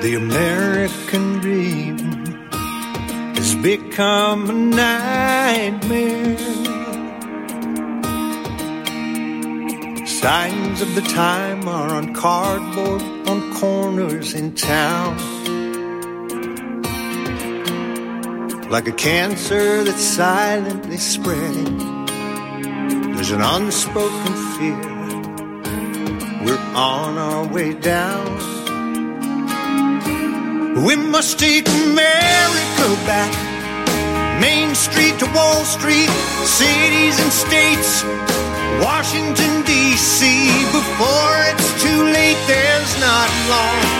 The American dream has become a nightmare. Signs of the time are on cardboard on corners in town. Like a cancer that's silently spreading, there's an unspoken fear. We're on our way down. We must take America back. Main Street to Wall Street, cities and states, Washington, D.C. Before it's too late, there's not long.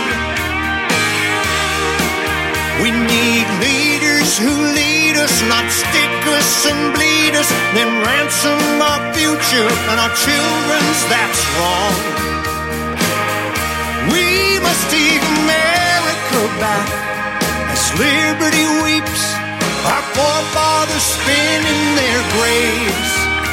We need leaders who lead us, not stick us and bleed us, then ransom our future and our children's, that's wrong. We must take America back as liberty weeps, our forefathers spin in their graves.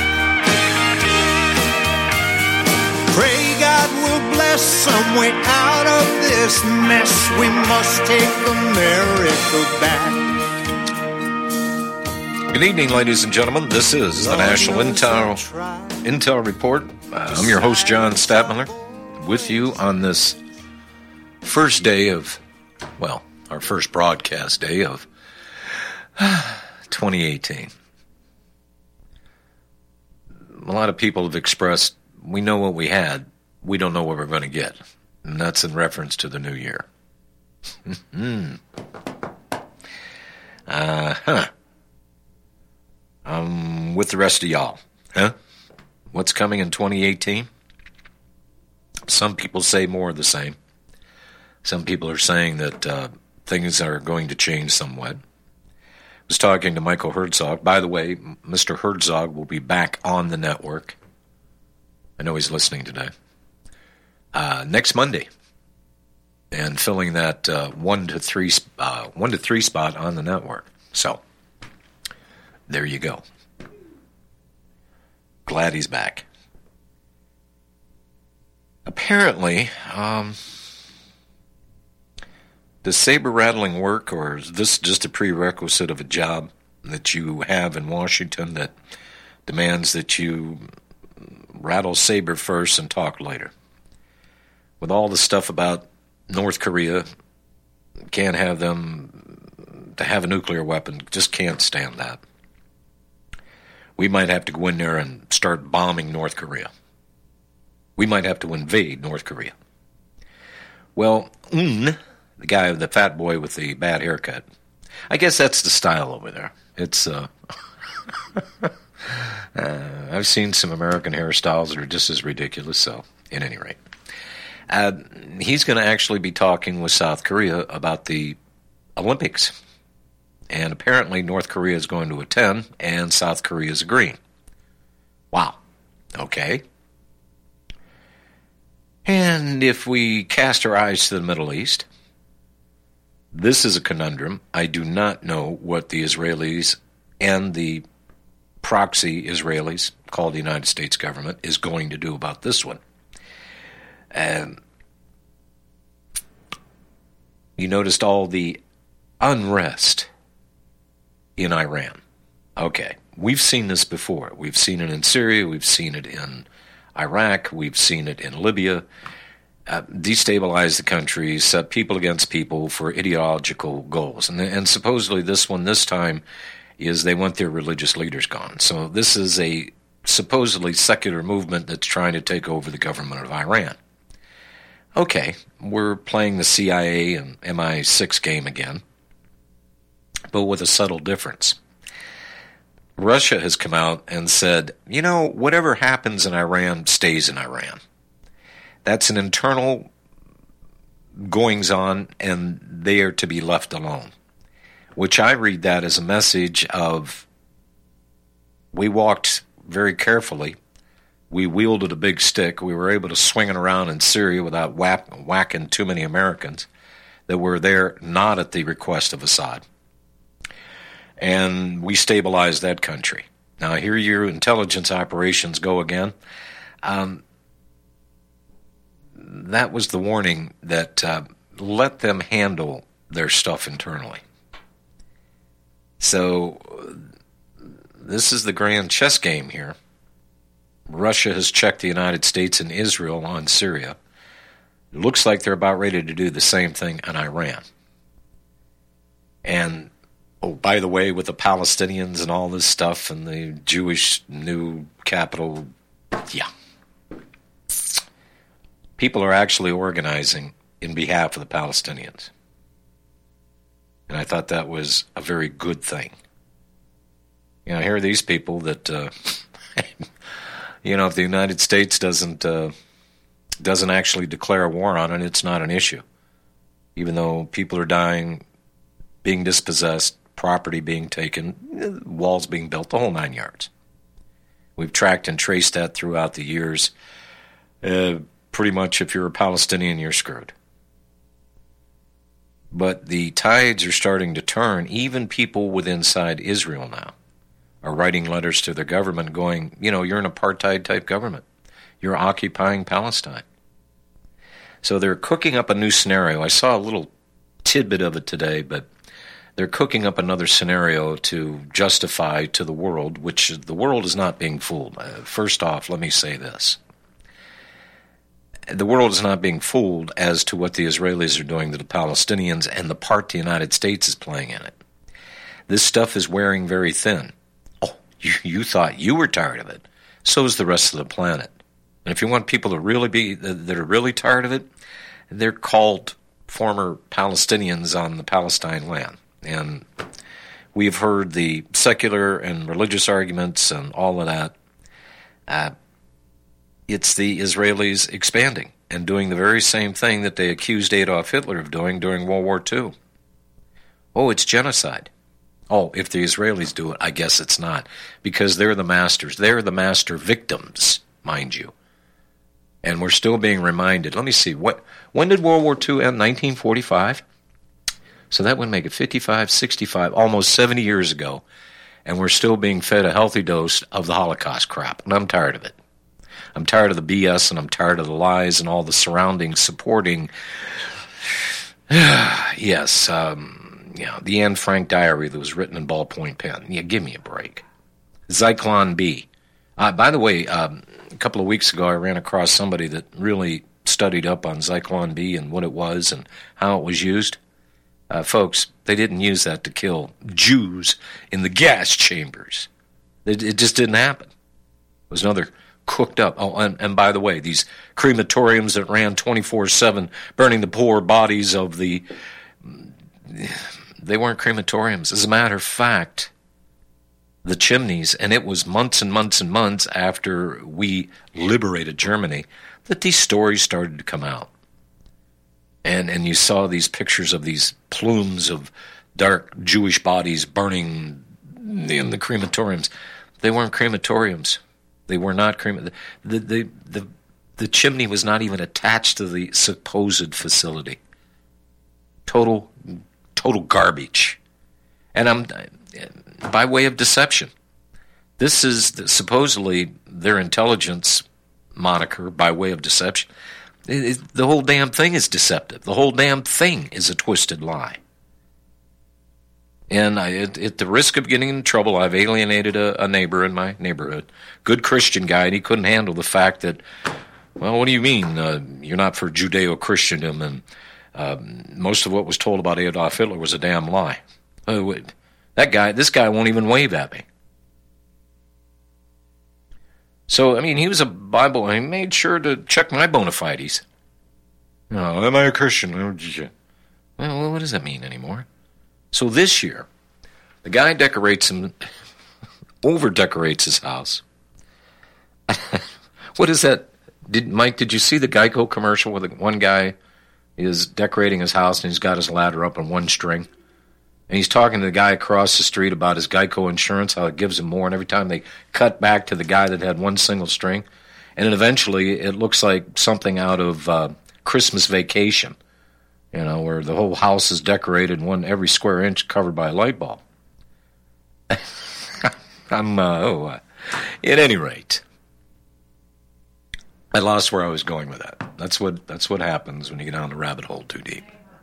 Pray God will bless some way out of this mess. We must take America back. Good evening, ladies and gentlemen. This is the National Intel Report. I'm your host, John Statmiller, with you on this first day of, well, our first broadcast day of 2018. A lot of people have expressed, we know what we had, we don't know what we're going to get. And that's in reference to the new year. With the rest of y'all. What's coming in 2018? Some people say more of the same. Some people are saying that things are going to change somewhat. I was talking to Michael Herzog. By the way, Mr. Herzog will be back on the network. I know he's listening today. Next Monday. And filling that 1 to 3 spot on the network. So, there you go. Glad he's back. Apparently, does saber rattling work, or is this just a prerequisite of a job that you have in Washington that demands that you rattle saber first and talk later? With all the stuff about North Korea, can't have them to have a nuclear weapon, just can't stand that. We might have to go in there and start bombing North Korea. We might have to invade North Korea. Well, the guy, the fat boy with the bad haircut, I guess that's the style over there. It's, I've seen some American hairstyles that are just as ridiculous, so, at any rate. He's going to actually be talking with South Korea about the Olympics. And apparently North Korea is going to attend, and South Korea is agreeing. Wow. Okay. And if we cast our eyes to the Middle East, this is a conundrum. I do not know what the Israelis and the proxy Israelis, called the United States government, is going to do about this one. You noticed all the unrest in Iran. Okay, we've seen this before. We've seen it in Syria, we've seen it in Iraq, we've seen it in Libya. Destabilize the country, set people against people for ideological goals. And supposedly this one this time is they want their religious leaders gone. So this is a supposedly secular movement that's trying to take over the government of Iran. Okay, we're playing the CIA and MI6 game again, but with a subtle difference. Russia has come out and said, you know, whatever happens in Iran stays in Iran. That's an internal goings-on, and they are to be left alone, which I read that as a message of we walked very carefully. We wielded a big stick. We were able to swing it around in Syria without whacking too many Americans that were there not at the request of Assad. And we stabilized that country. Now, here your intelligence operations go again. That was the warning that let them handle their stuff internally. So this is the grand chess game here. Russia has checked the United States and Israel on Syria. It looks like they're about ready to do the same thing in Iran. And, oh, by the way, with the Palestinians and all this stuff and the Jewish new capital, yeah. People are actually organizing in behalf of the Palestinians. And I thought that was a very good thing. You know, here are these people that, you know, if the United States doesn't actually declare a war on it, it's not an issue. Even though people are dying, being dispossessed, property being taken, walls being built, the whole 9 yards. We've tracked and traced that throughout the years. Pretty much if you're a Palestinian, you're screwed. But the tides are starting to turn. Even people within inside Israel now are writing letters to their government going, you know, you're an apartheid-type government. You're occupying Palestine. So they're cooking up a new scenario. I saw a little tidbit of it today, but they're cooking up another scenario to justify to the world, which the world is not being fooled. First off, let me say this. The world is not being fooled as to what the Israelis are doing to the Palestinians and the part the United States is playing in it. This stuff is wearing very thin. Oh, you thought you were tired of it. So is the rest of the planet. And if you want people to really be, that are really tired of it, they're called former Palestinians on the Palestine land. And we've heard the secular and religious arguments and all of that. It's the Israelis expanding and doing the very same thing that they accused Adolf Hitler of doing during World War II. Oh, it's genocide. Oh, if the Israelis do it, I guess it's not. Because they're the masters. They're the master victims, mind you. And we're still being reminded. Let me see. When did World War II end? 1945? So that would make it 55, 65, almost 70 years ago. And we're still being fed a healthy dose of the Holocaust crap. And I'm tired of it. I'm tired of the BS, and I'm tired of the lies and all the surrounding supporting. Yes, the Anne Frank diary that was written in ballpoint pen. Yeah, give me a break. Zyklon B. By the way, a couple of weeks ago, I ran across somebody that really studied up on Zyklon B and what it was and how it was used. Folks, they didn't use that to kill Jews in the gas chambers. It just didn't happen. It was another cooked up. Oh, and by the way, these crematoriums that ran 24/7, burning the poor bodies of they weren't crematoriums. As a matter of fact, the chimneys, and it was months and months and months after we liberated Germany that these stories started to come out. And you saw these pictures of these plumes of dark Jewish bodies burning in the crematoriums. They weren't crematoriums. They were not the chimney was not even attached to the supposed facility. Total garbage. And I'm by way of deception. This is supposedly their intelligence moniker by way of deception. The whole damn thing is deceptive. The whole damn thing is a twisted lie. And at the risk of getting in trouble, I've alienated a neighbor in my neighborhood. Good Christian guy, and he couldn't handle the fact that, well, what do you mean you're not for Judeo-Christendom? And most of what was told about Adolf Hitler was a damn lie. This guy won't even wave at me. So, I mean, he was a Bible, and he made sure to check my bona fides. Oh, am I a Christian? Well, what does that mean anymore? So this year, the guy over-decorates his house. What is that? Mike, did you see the Geico commercial where one guy is decorating his house and he's got his ladder up on one string? And he's talking to the guy across the street about his Geico insurance, how it gives him more, and every time they cut back to the guy that had one single string. And then eventually it looks like something out of Christmas Vacation. You know, where the whole house is decorated, every square inch covered by a light bulb. At any rate, I lost where I was going with that. That's what happens when you get down the rabbit hole too deep.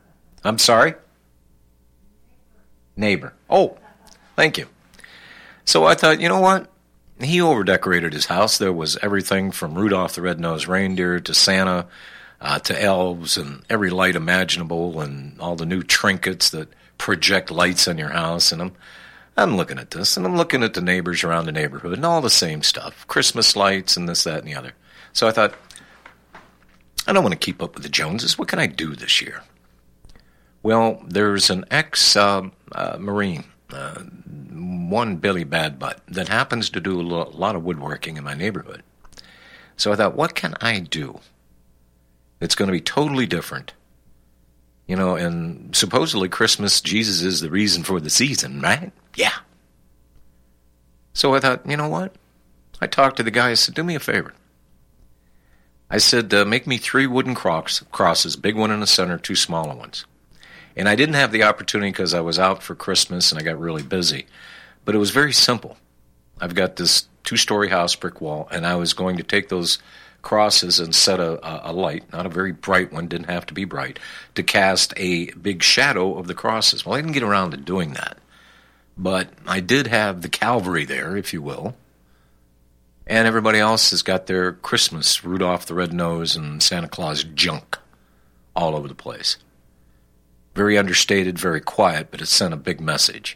I'm sorry? Neighbor. Oh, thank you. So I thought, you know what? He overdecorated his house. There was everything from Rudolph the Red-Nosed Reindeer to Santa to elves and every light imaginable and all the new trinkets that project lights in your house. And I'm looking at this, and I'm looking at the neighbors around the neighborhood and all the same stuff. Christmas lights and this, that, and the other. So I thought, I don't want to keep up with the Joneses. What can I do this year? Well, there's an ex-Marine, one Billy Badbutt, that happens to do a lot of woodworking in my neighborhood. So I thought, what can I do that's going to be totally different? You know, and supposedly Christmas, Jesus is the reason for the season, right? Yeah. So I thought, you know what? I talked to the guy. I said, do me a favor. I said, make me 3 wooden crosses, big one in the center, 2 smaller ones. And I didn't have the opportunity because I was out for Christmas and I got really busy. But it was very simple. I've got this 2-story house, brick wall, and I was going to take those crosses and set a light, not a very bright one, didn't have to be bright, to cast a big shadow of the crosses. Well, I didn't get around to doing that. But I did have the Calvary there, if you will. And everybody else has got their Christmas, Rudolph the Red-Nosed and Santa Claus junk all over the place. Very understated, very quiet, but it sent a big message.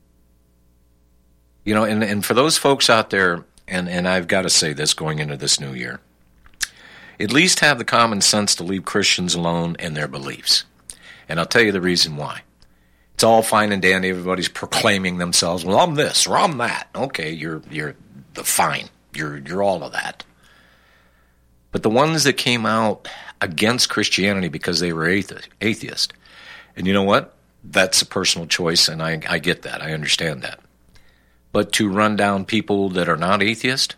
You know, and for those folks out there, and I've got to say this going into this new year, at least have the common sense to leave Christians alone and their beliefs. And I'll tell you the reason why. It's all fine and dandy. Everybody's proclaiming themselves, well, I'm this or I'm that. Okay, you're the fine. You're all of that. But the ones that came out against Christianity because they were atheist, and you know what? That's a personal choice, and I get that. I understand that. But to run down people that are not atheist,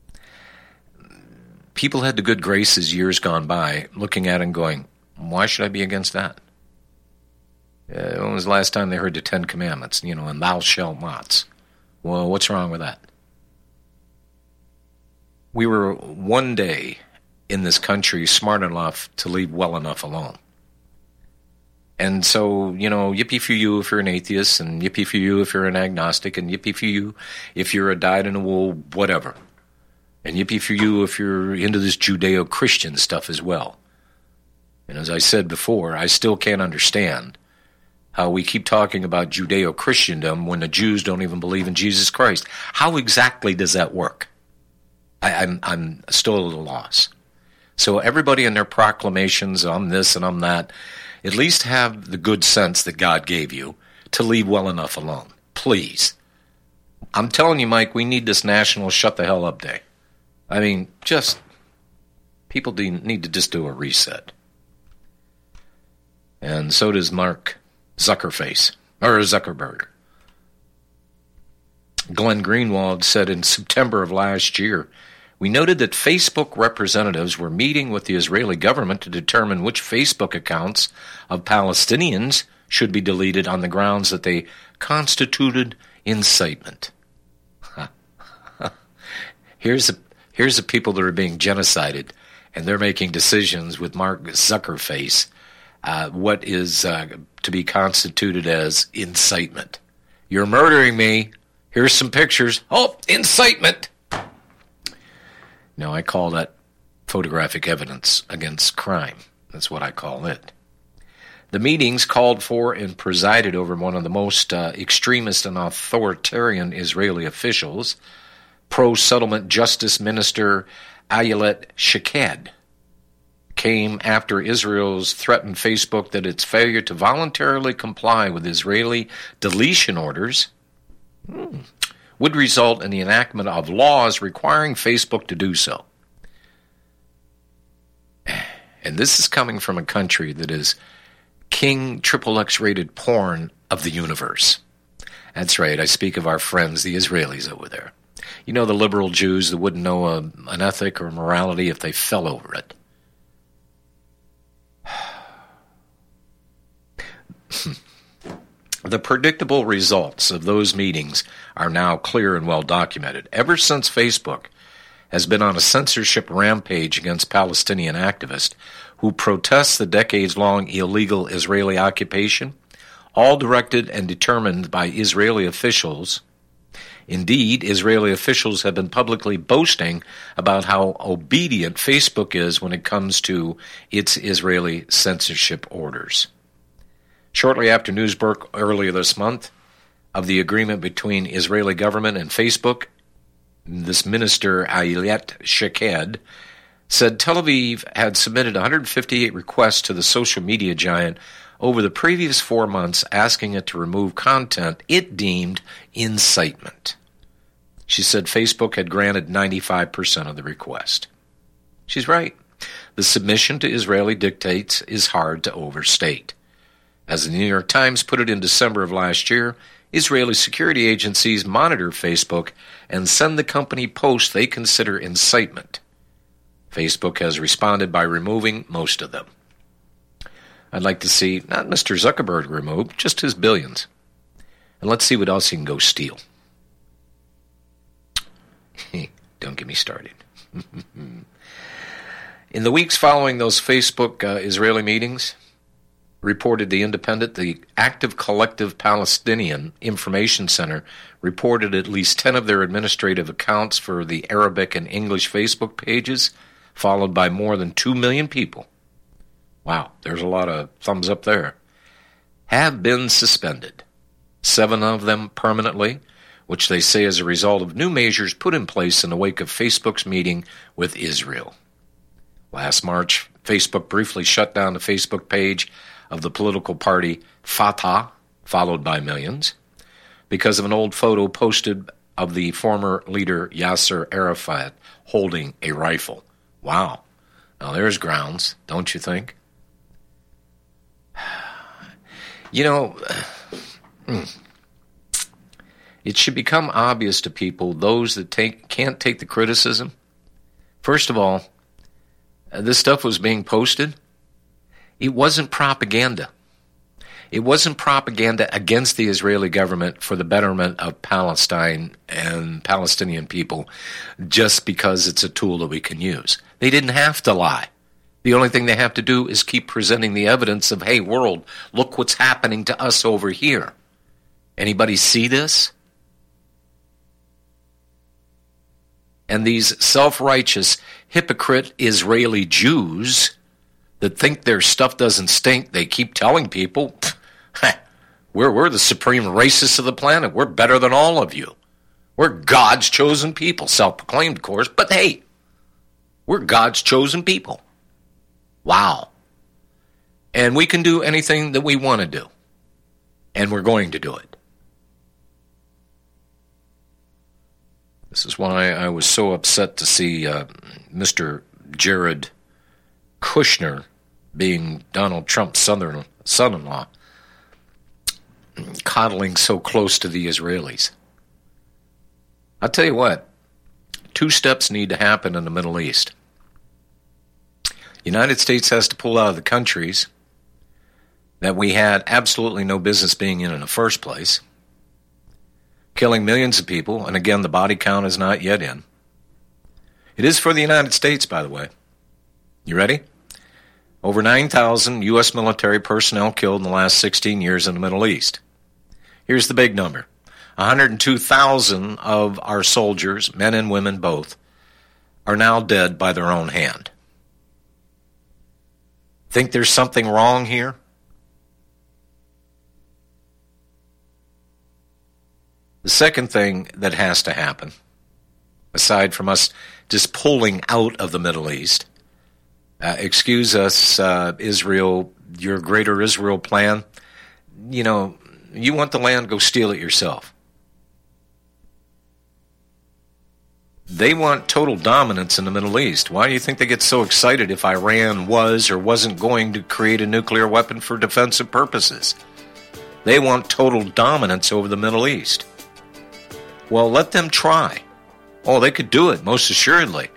people had the good graces years gone by looking at it and going, why should I be against that? When was the last time they heard the 10 Commandments, you know, and thou shalt nots? Well, what's wrong with that? We were one day in this country smart enough to leave well enough alone. And so, you know, yippee for you if you're an atheist, and yippee for you if you're an agnostic, and yippee for you if you're a dyed-in-the-wool whatever. And yippee for you if you're into this Judeo-Christian stuff as well. And as I said before, I still can't understand how we keep talking about Judeo-Christendom when the Jews don't even believe in Jesus Christ. How exactly does that work? I'm still at a loss. So everybody in their proclamations, I'm this and I'm that, at least have the good sense that God gave you to leave well enough alone. Please. I'm telling you, Mike, we need this national shut the hell up day. I mean, people need to just do a reset. And so does Mark Zuckerberg. Glenn Greenwald said in September of last year, we noted that Facebook representatives were meeting with the Israeli government to determine which Facebook accounts of Palestinians should be deleted on the grounds that they constituted incitement. Here's the people that are being genocided, and they're making decisions with Mark Zuckerface, what is to be constituted as incitement. You're murdering me. Here's some pictures. Oh, incitement. No, I call that photographic evidence against crime. That's what I call it. The meetings called for and presided over one of the most extremist and authoritarian Israeli officials, pro-settlement Justice Minister Ayelet Shaked, came after Israel's threatened Facebook that its failure to voluntarily comply with Israeli deletion orders would result in the enactment of laws requiring Facebook to do so. And this is coming from a country that is King XXX rated porn of the universe. That's right, I speak of our friends, the Israelis over there. You know, the liberal Jews that wouldn't know an ethic or morality if they fell over it. The predictable results of those meetings are now clear and well documented. Ever since Facebook has been on a censorship rampage against Palestinian activists who protest the decades-long illegal Israeli occupation, all directed and determined by Israeli officials. Indeed, Israeli officials have been publicly boasting about how obedient Facebook is when it comes to its Israeli censorship orders. Shortly after news broke earlier this month of the agreement between Israeli government and Facebook, this minister, Ayelet Shaked, said Tel Aviv had submitted 158 requests to the social media giant over the previous 4 months, asking it to remove content it deemed incitement. She said Facebook had granted 95% of the request. She's right. The submission to Israeli dictates is hard to overstate. As the New York Times put it in December of last year, Israeli security agencies monitor Facebook and send the company posts they consider incitement. Facebook has responded by removing most of them. I'd like to see not Mr. Zuckerberg removed, just his billions. And let's see what else he can go steal. Don't get me started. In the weeks following those Facebook Israeli meetings, reported The Independent, the Active Collective Palestinian Information Center reported at least 10 of their administrative accounts for the Arabic and English Facebook pages, followed by more than 2 million people. Wow, there's a lot of thumbs up there. Have been suspended. 7 of them permanently, which they say is a result of new measures put in place in the wake of Facebook's meeting with Israel. Last March, Facebook briefly shut down the Facebook page of the political party Fatah, followed by millions, because of an old photo posted of the former leader Yasser Arafat holding a rifle. Wow. Now there's grounds, don't you think? You know, it should become obvious to people, those that can't take the criticism. First of all, this stuff was being posted. It wasn't propaganda. It wasn't propaganda against the Israeli government for the betterment of Palestine and Palestinian people just because it's a tool that we can use. They didn't have to lie. The only thing they have to do is keep presenting the evidence of, hey, world, look what's happening to us over here. Anybody see this? And these self-righteous, hypocrite Israeli Jews that think their stuff doesn't stink, they keep telling people, we're the supreme racists of the planet. We're better than all of you. We're God's chosen people, self-proclaimed, of course, but hey, we're God's chosen people. Wow. And we can do anything that we want to do. And we're going to do it. This is why I was so upset to see Mr. Jared Kushner, being Donald Trump's son-in-law, coddling so close to the Israelis. I'll tell you what, 2 steps need to happen in the Middle East. The United States has to pull out of the countries that we had absolutely no business being in the first place, killing millions of people, and again, the body count is not yet in. It is for the United States, by the way. You ready? Over 9,000 U.S. military personnel killed in the last 16 years in the Middle East. Here's the big number. 102,000 of our soldiers, men and women both, are now dead by their own hand. Think there's something wrong here? The second thing that has to happen, aside from us just pulling out of the Middle East, excuse us, Israel, your greater Israel plan, you know, you want the land, go steal it yourself. They want total dominance in the Middle East. Why do you think they get so excited if Iran was or wasn't going to create a nuclear weapon for defensive purposes? They want total dominance over the Middle East. Well, let them try. Oh, they could do it, most assuredly.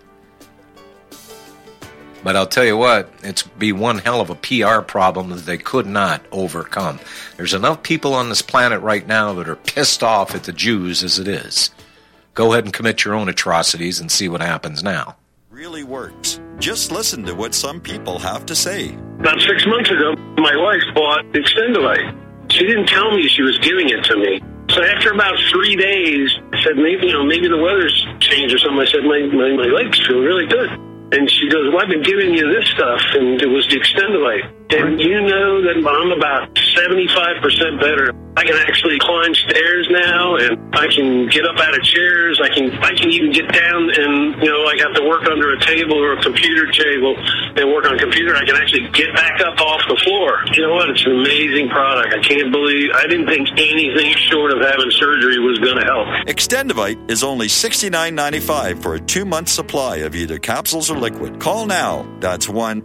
But I'll tell you what, it's be one hell of a PR problem that they could not overcome. There's enough people on this planet right now that are pissed off at the Jews as it is. Go ahead and commit your own atrocities and see what happens now. Really works. Just listen to what some people have to say. About 6 months ago, my wife bought Extendivite. She didn't tell me she was giving it to me. So after about 3 days, I said, maybe the weather's changed or something. I said, my legs feel really good. And she goes, well, I've been giving you this stuff, and it was the Extendivite. And you know that I'm about 75% better. I can actually climb stairs now, and I can get up out of chairs. I can even get down and, I have to work under a table or a computer table and work on a computer. I can actually get back up off the floor. You know what? It's an amazing product. I didn't think anything short of having surgery was going to help. Extendivite is only $69.95 for a 2-month supply of either capsules or liquid. Call now. That's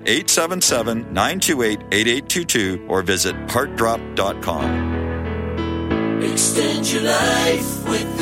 1-877-928-8822 or visit heartdrop.com. Extend your life with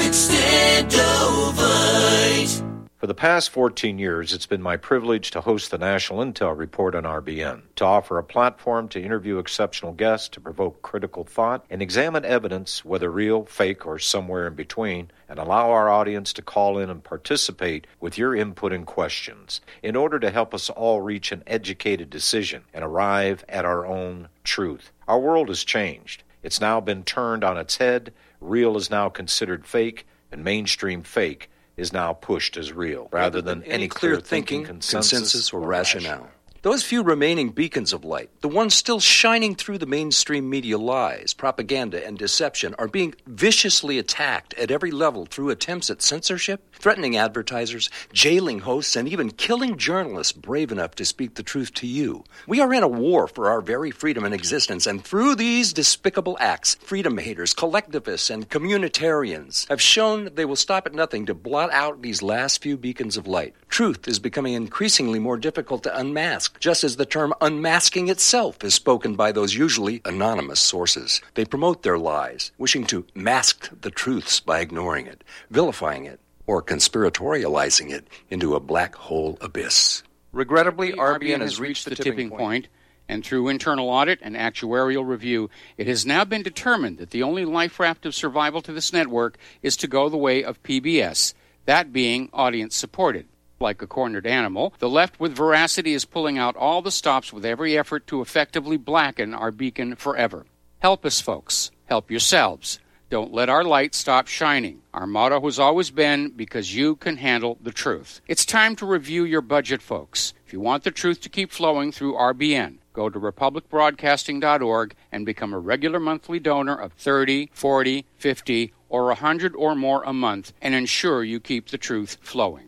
Extendovite. For the past 14 years, it's been my privilege to host the National Intel Report on RBN, to offer a platform to interview exceptional guests, to provoke critical thought, and examine evidence, whether real, fake, or somewhere in between, and allow our audience to call in and participate with your input and questions in order to help us all reach an educated decision and arrive at our own truth. Our world has changed. It's now been turned on its head. Real is now considered fake, and mainstream fake is now pushed as real, rather than any clear thinking, consensus, or rationale. Those few remaining beacons of light, the ones still shining through the mainstream media lies, propaganda, and deception, are being viciously attacked at every level through attempts at censorship, threatening advertisers, jailing hosts, and even killing journalists brave enough to speak the truth to you. We are in a war for our very freedom and existence, and through these despicable acts, freedom haters, collectivists, and communitarians have shown they will stop at nothing to blot out these last few beacons of light. Truth is becoming increasingly more difficult to unmask, just as the term unmasking itself is spoken by those usually anonymous sources. They promote their lies, wishing to mask the truths by ignoring it, vilifying it, or conspiratorializing it into a black hole abyss. Regrettably, RBN has reached the tipping point, and through internal audit and actuarial review, it has now been determined that the only life raft of survival to this network is to go the way of PBS, that being audience-supported. Like a cornered animal, the left with veracity is pulling out all the stops with every effort to effectively blacken our beacon forever. Help us, folks. Help yourselves. Don't let our light stop shining. Our motto has always been, because you can handle the truth. It's time to review your budget, folks. If you want the truth to keep flowing through RBN, go to republicbroadcasting.org and become a regular monthly donor of $30, $40, $50, or $100 or more a month and ensure you keep the truth flowing.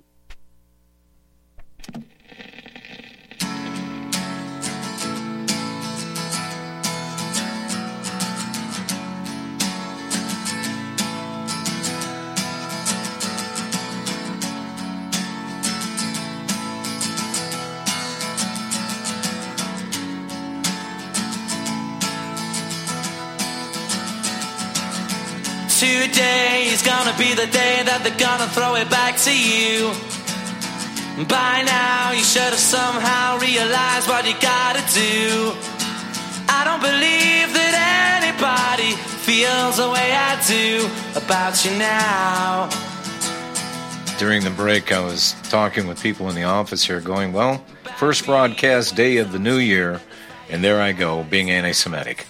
Today is gonna be the day that they're gonna throw it back to you. By now you should have somehow realized what you gotta do. I don't believe that anybody feels the way I do about you now. During the break, I was talking with people in the office here going, well, first broadcast day of the new year, and there I go, being anti-Semitic.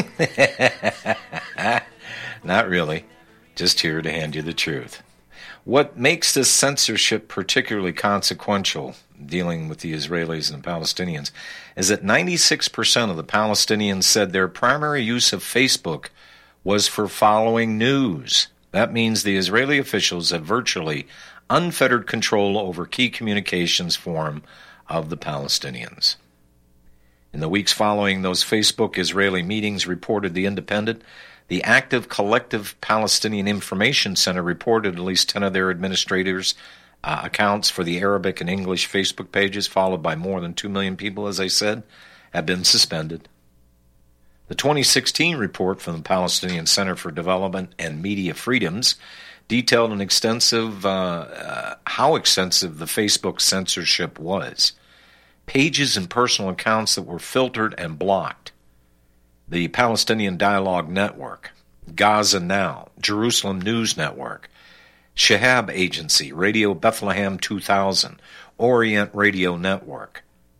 Not really. Just here to hand you the truth. What makes this censorship particularly consequential, dealing with the Israelis and the Palestinians, is that 96% of the Palestinians said their primary use of Facebook was for following news. That means the Israeli officials have virtually unfettered control over key communications forum of the Palestinians. In the weeks following those Facebook Israeli meetings, reported The Independent, the Active Collective Palestinian Information Center reported at least 10 of their administrators' accounts for the Arabic and English Facebook pages, followed by more than 2 million people, as I said, have been suspended. The 2016 report from the Palestinian Center for Development and Media Freedoms detailed how extensive the Facebook censorship was. Pages and personal accounts that were filtered and blocked. The Palestinian Dialogue Network, Gaza Now, Jerusalem News Network, Shahab Agency, Radio Bethlehem 2000, Orient Radio Network,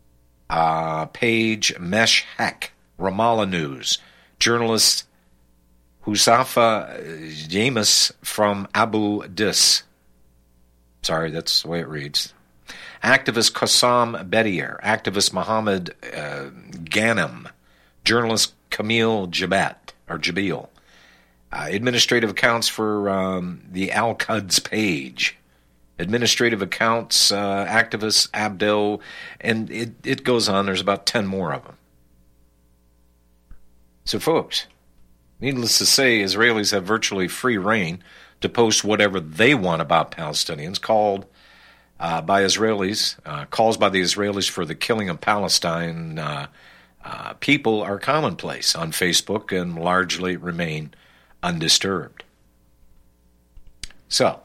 Page Meshhek, Ramallah News, journalist Huzafa James from Abu Dis. Sorry, that's the way it reads. Activist Qassam Bedier, activist Mohammed Ghanem, journalist Camille Jabil, administrative accounts for the Al-Quds page, administrative accounts, activist Abdel, and it goes on. There's about 10 more of them. So, folks, needless to say, Israelis have virtually free reign to post whatever they want about Palestinians. Calls by the Israelis for the killing of Palestine people are commonplace on Facebook and largely remain undisturbed. So,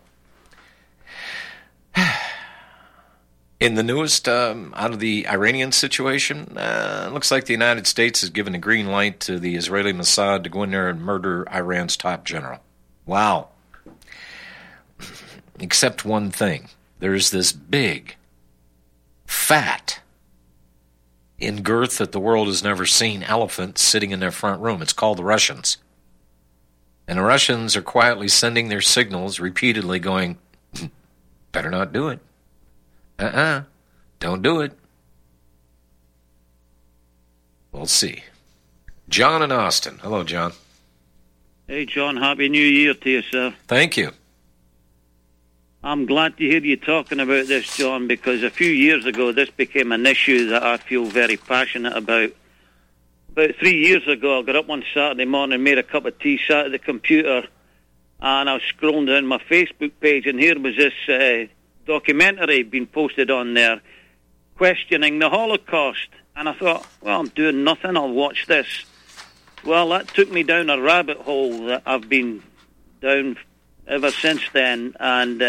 in the newest out of the Iranian situation, it looks like the United States has given a green light to the Israeli Mossad to go in there and murder Iran's top general. Wow. Except one thing. There's this big, fat, in girth that the world has never seen elephant sitting in their front room. It's called the Russians. And the Russians are quietly sending their signals repeatedly going, better not do it. Don't do it. We'll see. John in Austin. Hello, John. Hey, John. Happy New Year to you, sir. Thank you. I'm glad to hear you talking about this, John, because a few years ago this became an issue that I feel very passionate about. About 3 years ago, I got up one Saturday morning, made a cup of tea, sat at the computer, and I was scrolling down my Facebook page, and here was this documentary being posted on there, questioning the Holocaust. And I thought, well, I'm doing nothing, I'll watch this. Well, that took me down a rabbit hole that I've been down ever since then, and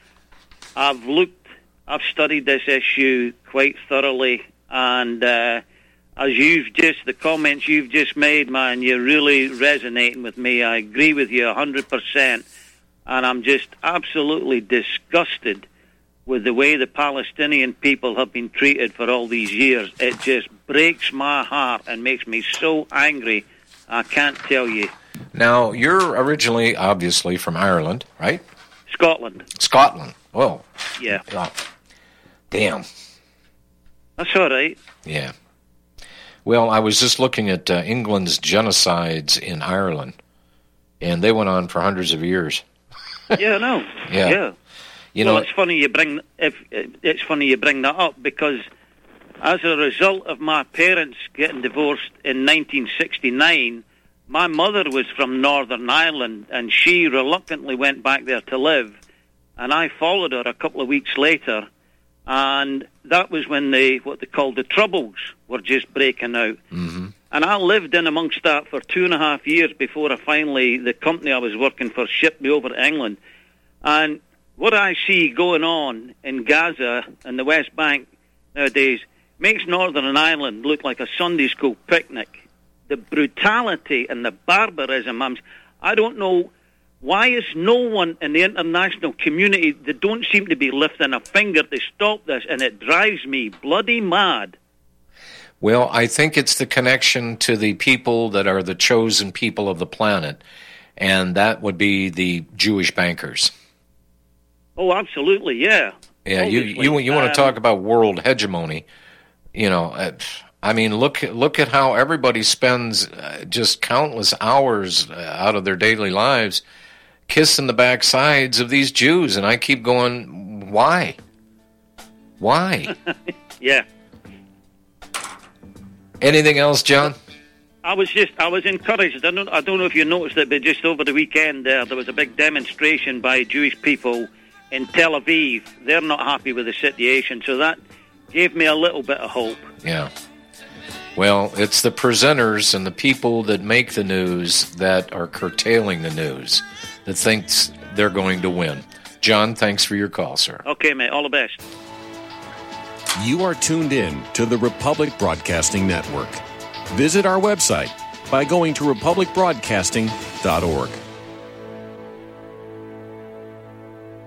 I've studied this issue quite thoroughly, and as the comments you've just made, man, you're really resonating with me. I agree with you 100%, and I'm just absolutely disgusted with the way the Palestinian people have been treated for all these years. It just breaks my heart and makes me so angry, I can't tell you. Now, you're originally, obviously, from Ireland, right? Scotland. Oh. Yeah. Oh. Damn. That's all right. Yeah. Well, I was just looking at England's genocides in Ireland, and they went on for hundreds of years. Yeah, I know. Yeah. It's funny you bring that up, because as a result of my parents getting divorced in 1969, my mother was from Northern Ireland, and she reluctantly went back there to live, and I followed her a couple of weeks later, and that was when what they called the Troubles were just breaking out. Mm-hmm. And I lived in amongst that for 2.5 years before the company I was working for shipped me over to England. And what I see going on in Gaza and the West Bank nowadays makes Northern Ireland look like a Sunday school picnic. The brutality and the barbarism, I don't know, why is no one in the international community, they don't seem to be lifting a finger to stop this, and it drives me bloody mad. Well, I think it's the connection to the people that are the chosen people of the planet, and that would be the Jewish bankers. Oh, absolutely, yeah. Yeah, you want to talk about world hegemony, I mean, look at how everybody spends just countless hours out of their daily lives kissing the backsides of these Jews, and I keep going, why? Why? Yeah. Anything else, John? I was encouraged. I don't know if you noticed it, but just over the weekend there was a big demonstration by Jewish people in Tel Aviv. They're not happy with the situation, so that gave me a little bit of hope. Yeah. Well, it's the presenters and the people that make the news that are curtailing the news that thinks they're going to win. John, thanks for your call, sir. Okay, mate. All the best. You are tuned in to the Republic Broadcasting Network. Visit our website by going to republicbroadcasting.org.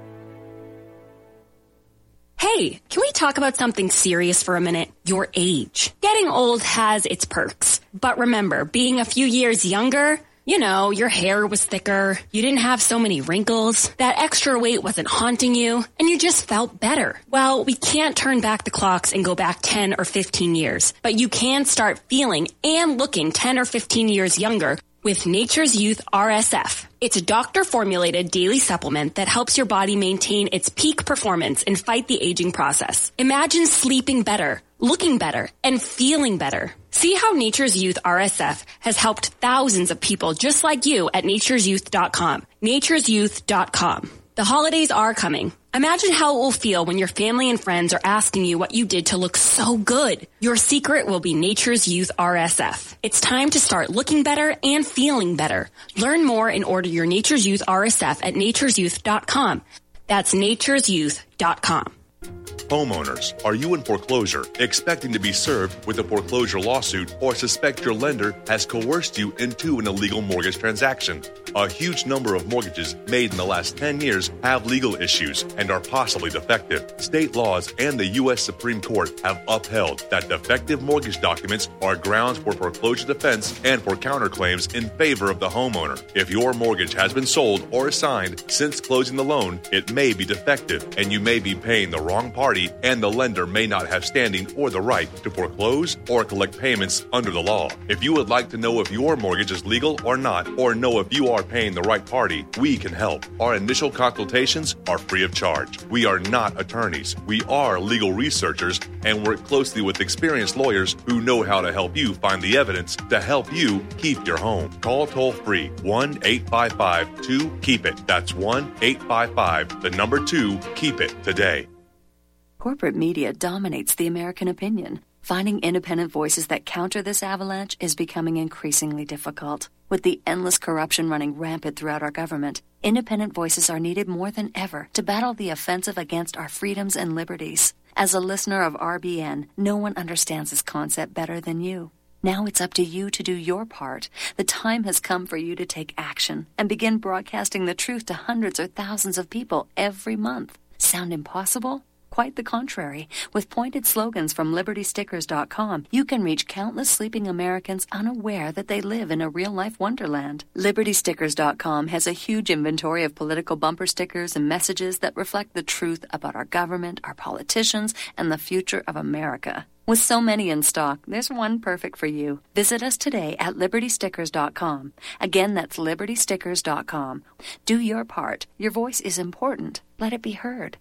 Hey, can we talk about something serious for a minute? Your age. Getting old has its perks. But remember, being a few years younger, you know, your hair was thicker, you didn't have so many wrinkles, that extra weight wasn't haunting you, and you just felt better. Well, we can't turn back the clocks and go back 10 or 15 years, but you can start feeling and looking 10 or 15 years younger with Nature's Youth RSF. It's a doctor-formulated daily supplement that helps your body maintain its peak performance and fight the aging process. Imagine sleeping better, looking better, and feeling better. See how Nature's Youth RSF has helped thousands of people just like you at nature'syouth.com. nature'syouth.com. The holidays are coming. Imagine how it will feel when your family and friends are asking you what you did to look so good. Your secret will be Nature's Youth RSF. It's time to start looking better and feeling better. Learn more and order your Nature's Youth RSF at nature'syouth.com. That's nature'syouth.com. Homeowners, are you in foreclosure, expecting to be served with a foreclosure lawsuit, or suspect your lender has coerced you into an illegal mortgage transaction? A huge number of mortgages made in the last 10 years have legal issues and are possibly defective. State laws and the U.S. Supreme Court have upheld that defective mortgage documents are grounds for foreclosure defense and for counterclaims in favor of the homeowner. If your mortgage has been sold or assigned since closing the loan, it may be defective and you may be paying the wrong party, and the lender may not have standing or the right to foreclose or collect payments under the law. If you would like to know if your mortgage is legal or not, or know if you are paying the right party, we can help. Our initial consultations are free of charge. We are not attorneys. We are legal researchers and work closely with experienced lawyers who know how to help you find the evidence to help you keep your home. Call toll-free 1-855-2-KEEP-IT. That's 1-855-2-KEEP-IT today. Corporate media dominates the American opinion. Finding independent voices that counter this avalanche is becoming increasingly difficult. With the endless corruption running rampant throughout our government, independent voices are needed more than ever to battle the offensive against our freedoms and liberties. As a listener of RBN, no one understands this concept better than you. Now it's up to you to do your part. The time has come for you to take action and begin broadcasting the truth to hundreds or thousands of people every month. Sound impossible? Quite the contrary. With pointed slogans from LibertyStickers.com, you can reach countless sleeping Americans unaware that they live in a real-life wonderland. LibertyStickers.com has a huge inventory of political bumper stickers and messages that reflect the truth about our government, our politicians, and the future of America. With so many in stock, there's one perfect for you. Visit us today at LibertyStickers.com. Again, that's LibertyStickers.com. Do your part. Your voice is important. Let it be heard.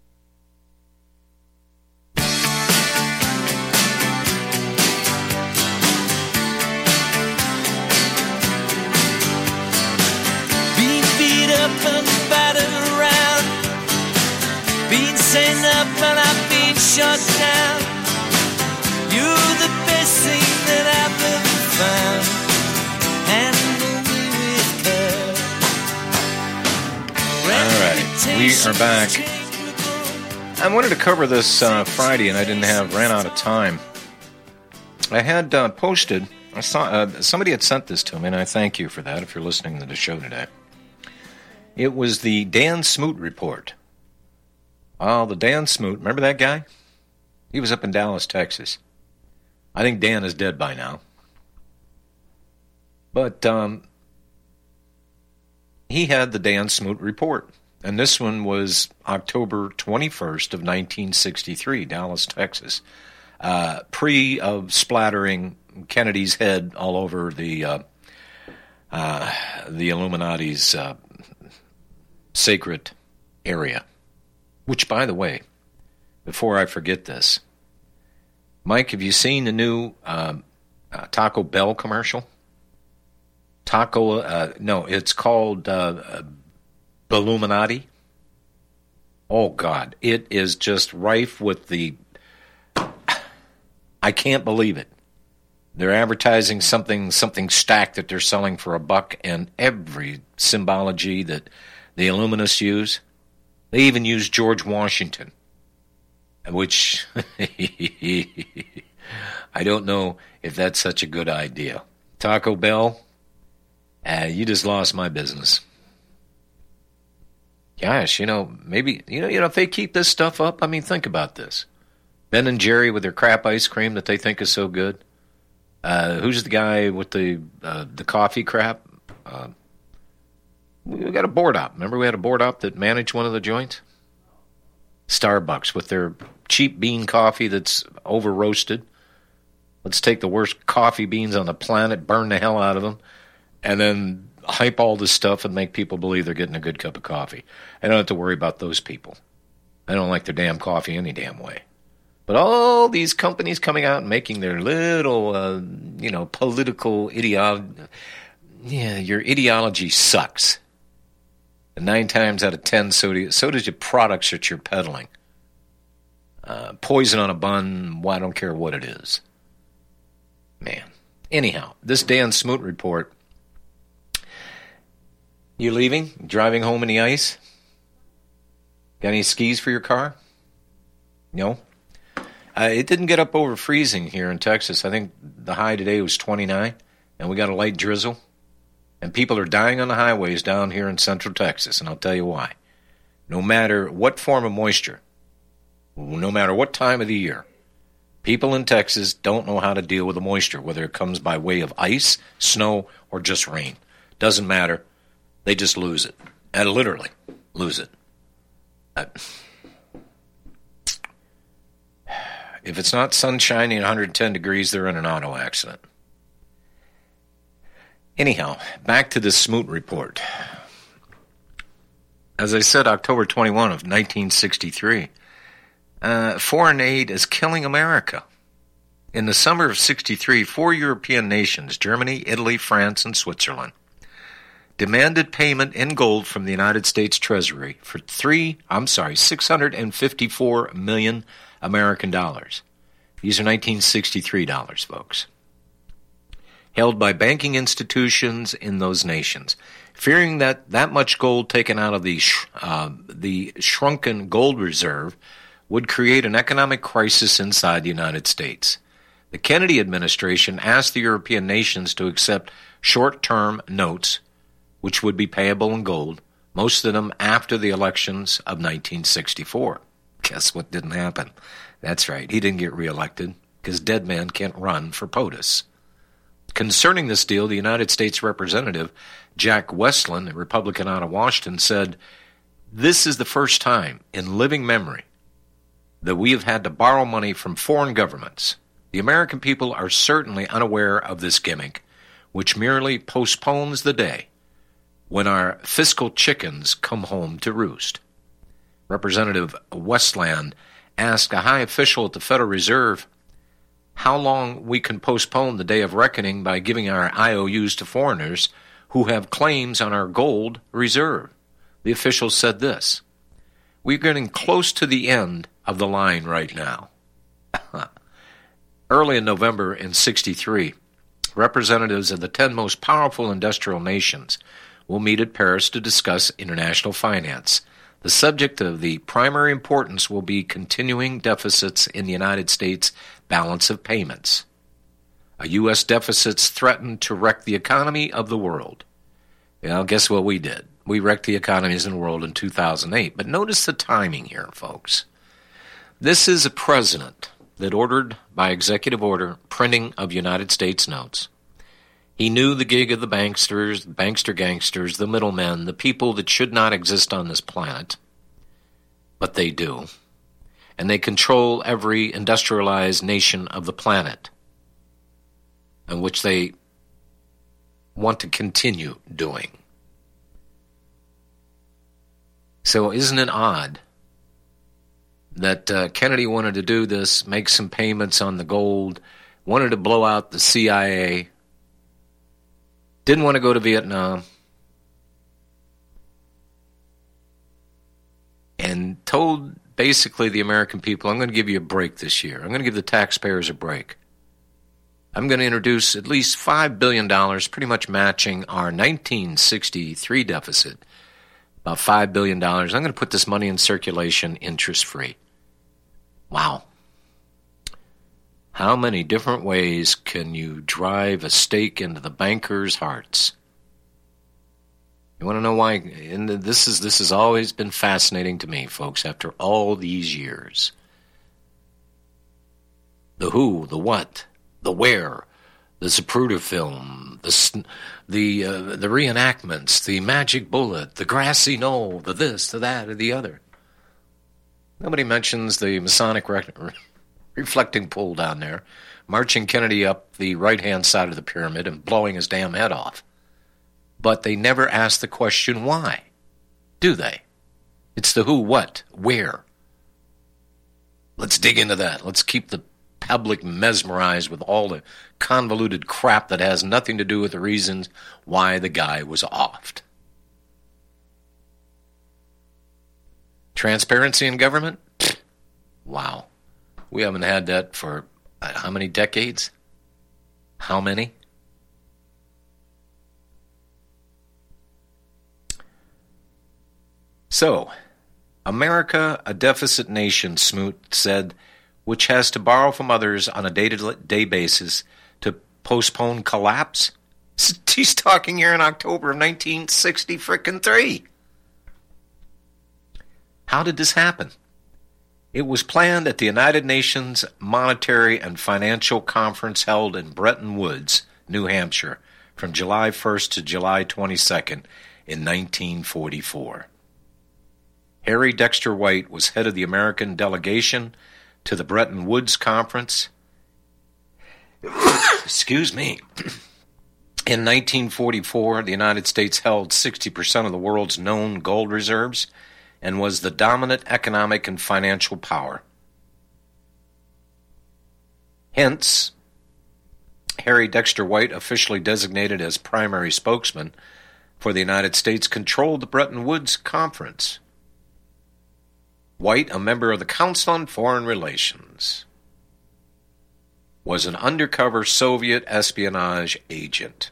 Up and battered around, been sent up and I've been shut down. You're the best thing that I've ever found. Handle me with care. All right, we are back. I wanted to cover this Friday, and I ran out of time. I had posted. I saw somebody had sent this to me, and I thank you for that. If you're listening to the show today. It was the Dan Smoot report. Oh, the Dan Smoot. Remember that guy? He was up in Dallas, Texas. I think Dan is dead by now. But he had the Dan Smoot report. And this one was October 21st of 1963, Dallas, Texas. Pre-splattering Kennedy's head all over the Illuminati's sacred area. Which, by the way, before I forget this, Mike, have you seen the new Taco Bell commercial? No, it's called Illuminati. Oh, God. It is just rife with the... I can't believe it. They're advertising something stacked that they're selling for $1, and every symbology that the Illuminists use. They even use George Washington, which I don't know if that's such a good idea. Taco Bell, you just lost my business. Gosh, maybe, if they keep this stuff up, I mean, think about this. Ben and Jerry with their crap ice cream that they think is so good. Who's the guy with the coffee crap? We got a board op. Remember we had a board op that managed one of the joints? Starbucks with their cheap bean coffee that's over-roasted. Let's take the worst coffee beans on the planet, burn the hell out of them, and then hype all this stuff and make people believe they're getting a good cup of coffee. I don't have to worry about those people. I don't like their damn coffee any damn way. But all these companies coming out and making their little, political ideology. Yeah, your ideology sucks. And 9 times out of 10, so does your products that you're peddling. Poison on a bun, well, I don't care what it is. Man. Anyhow, this Dan Smoot report. You leaving? Driving home in the ice? Got any skis for your car? No? It didn't get up over freezing here in Texas. I think the high today was 29, and we got a light drizzle. And people are dying on the highways down here in central Texas, and I'll tell you why. No matter what form of moisture, no matter what time of the year, people in Texas don't know how to deal with the moisture, whether it comes by way of ice, snow, or just rain. Doesn't matter. They just lose it. And literally lose it. If it's not sunshiny and 110 degrees, they're in an auto accident. Anyhow, back to this Smoot report. As I said, October 21 of 1963, foreign aid is killing America. In the summer of 63, 4 European nations, Germany, Italy, France, and Switzerland, demanded payment in gold from the United States Treasury for 654 million American dollars. These are 1963 dollars, folks. Held by banking institutions in those nations, fearing that much gold taken out of the shrunken gold reserve would create an economic crisis inside the United States. The Kennedy administration asked the European nations to accept short-term notes, which would be payable in gold, most of them after the elections of 1964. Guess what didn't happen? That's right, he didn't get reelected, because dead man can't run for POTUS. Concerning this deal, the United States Representative Jack Westland, a Republican out of Washington, said, "This is the first time in living memory that we have had to borrow money from foreign governments. The American people are certainly unaware of this gimmick, which merely postpones the day when our fiscal chickens come home to roost." Representative Westland asked a high official at the Federal Reserve how long we can postpone the day of reckoning by giving our IOUs to foreigners who have claims on our gold reserve. The official said this: "We're getting close to the end of the line right now." Early in November in 63, representatives of the 10 most powerful industrial nations will meet at Paris to discuss international finance. The subject of the primary importance will be continuing deficits in the United States balance of payments. A U.S. deficits threaten to wreck the economy of the world. Well, guess what we did? We wrecked the economies in the world in 2008. But notice the timing here, folks. This is a president that ordered, by executive order, printing of United States notes. He knew the gig of the banksters, the bankster gangsters, the middlemen, the people that should not exist on this planet. But they do. And they control every industrialized nation of the planet, in which they want to continue doing. So isn't it odd that Kennedy wanted to do this, make some payments on the gold, wanted to blow out the CIA, didn't want to go to Vietnam, and told basically the American people, I'm going to give you a break this year. I'm going to give the taxpayers a break. I'm going to introduce at least $5 billion, pretty much matching our 1963 deficit, about $5 billion. I'm going to put this money in circulation interest-free. Wow. How many different ways can you drive a stake into the bankers' hearts? You want to know why? And this has always been fascinating to me, folks, after all these years. The who, the what, the where, the Zapruder film, the reenactments, the magic bullet, the grassy knoll, the this, the that, or the other. Nobody mentions the Masonic reflecting pool down there, marching Kennedy up the right-hand side of the pyramid and blowing his damn head off. But they never ask the question why, do they? It's the who, what, where. Let's dig into that. Let's keep the public mesmerized with all the convoluted crap that has nothing to do with the reasons why the guy was offed. Transparency in government? Wow. We haven't had that for how many decades? How many? So, America, a deficit nation, Smoot said, which has to borrow from others on a day-to-day basis to postpone collapse? He's talking here in October of 1963. How did this happen? It was planned at the United Nations Monetary and Financial Conference held in Bretton Woods, New Hampshire, from July 1st to July 22nd in 1944. Harry Dexter White was head of the American delegation to the Bretton Woods Conference. Excuse me. In 1944, the United States held 60% of the world's known gold reserves and was the dominant economic and financial power. Hence, Harry Dexter White, officially designated as primary spokesman for the United States, controlled the Bretton Woods Conference. White, a member of the Council on Foreign Relations, was an undercover Soviet espionage agent.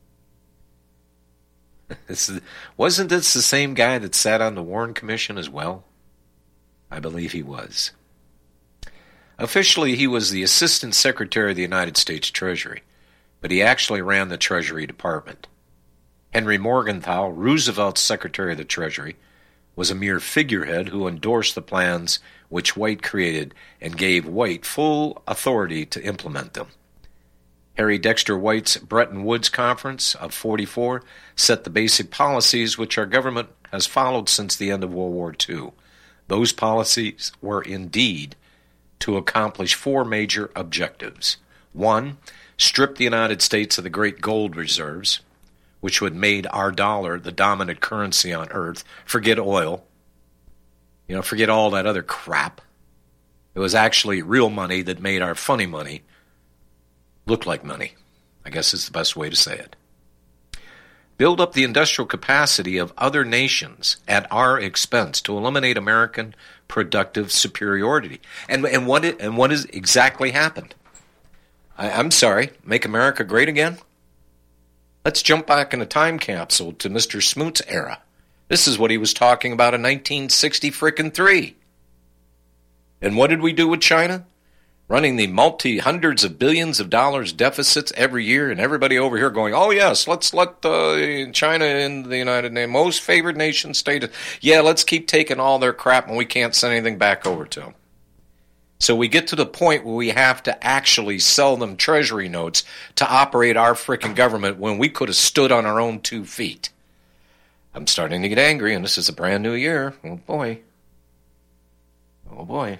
Wasn't this the same guy that sat on the Warren Commission as well? I believe he was. Officially, he was the Assistant Secretary of the United States Treasury, but he actually ran the Treasury Department. Henry Morgenthau, Roosevelt's Secretary of the Treasury, was a mere figurehead who endorsed the plans which White created and gave White full authority to implement them. Harry Dexter White's Bretton Woods Conference of 44 set the basic policies which our government has followed since the end of World War II. Those policies were indeed to accomplish four major objectives. 1, strip the United States of the great gold reserves, which would made our dollar the dominant currency on earth. Forget oil. Forget all that other crap. It was actually real money that made our funny money look like money, I guess is the best way to say it. Build up the industrial capacity of other nations at our expense to eliminate American productive superiority. And what has exactly happened? I'm sorry, make America great again? Let's jump back in a time capsule to Mr. Smoot's era. This is what he was talking about in 1963. And what did we do with China? Running the multi-hundreds of billions of dollars deficits every year, and everybody over here going, oh yes, let's let China in the United Nations, most favored nation status. Yeah, let's keep taking all their crap and we can't send anything back over to them. So we get to the point where we have to actually sell them treasury notes to operate our frickin' government when we could have stood on our own 2 feet. I'm starting to get angry, and this is a brand new year. Oh boy. Oh boy.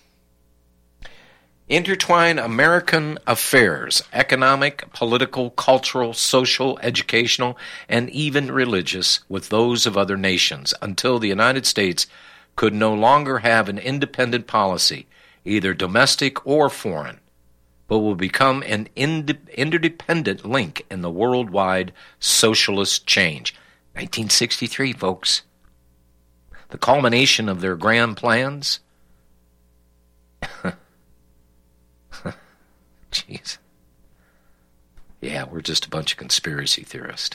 Intertwine American affairs, economic, political, cultural, social, educational, and even religious, with those of other nations, until the United States could no longer have an independent policy, either domestic or foreign, but will become an interdependent link in the worldwide socialist change. 1963, folks. The culmination of their grand plans. Jeez. Yeah, we're just a bunch of conspiracy theorists.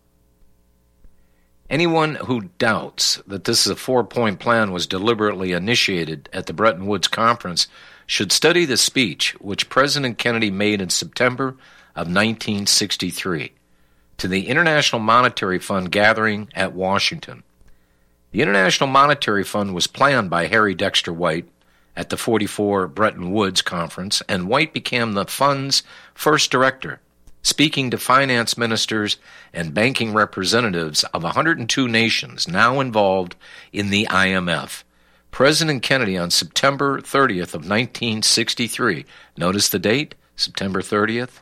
Anyone who doubts that this is a 4-point plan was deliberately initiated at the Bretton Woods Conference should study the speech which President Kennedy made in September of 1963 to the International Monetary Fund gathering at Washington. The International Monetary Fund was planned by Harry Dexter White at the 44 Bretton Woods Conference, and White became the fund's first director, speaking to finance ministers and banking representatives of 102 nations now involved in the IMF. President Kennedy on September 30th of 1963, notice the date, September 30th.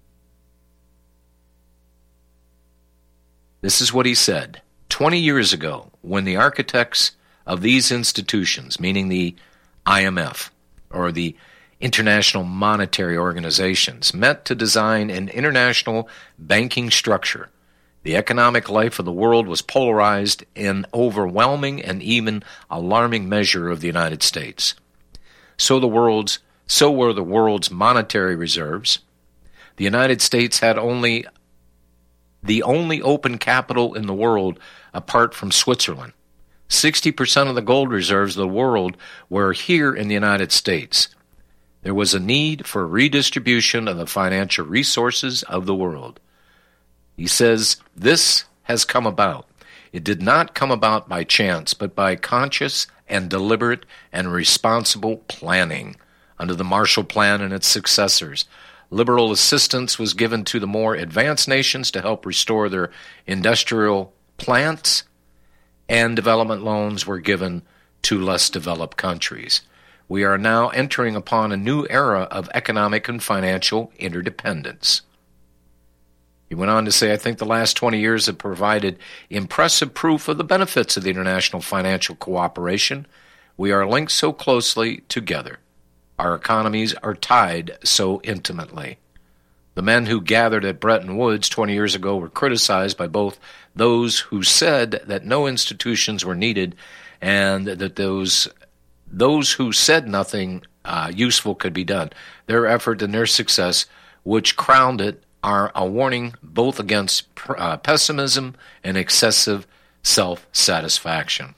This is what he said. 20 years ago, when the architects of these institutions, meaning the IMF, or the International Monetary Organizations, met to design an international banking structure, the economic life of the world was polarized in overwhelming and even alarming measure of the United States. So were the world's monetary reserves. The United States had the only open capital in the world apart from Switzerland. 60% of the gold reserves of the world were here in the United States. There was a need for redistribution of the financial resources of the world. He says, this has come about. It did not come about by chance, but by conscious and deliberate and responsible planning. Under the Marshall Plan and its successors, liberal assistance was given to the more advanced nations to help restore their industrial plants, and development loans were given to less developed countries. We are now entering upon a new era of economic and financial interdependence. He went on to say, I think the last 20 years have provided impressive proof of the benefits of the international financial cooperation. We are linked so closely together. Our economies are tied so intimately. The men who gathered at Bretton Woods 20 years ago were criticized by both those who said that no institutions were needed and that those who said nothing useful could be done. Their effort and their success, which crowned it, are a warning both against pessimism and excessive self-satisfaction.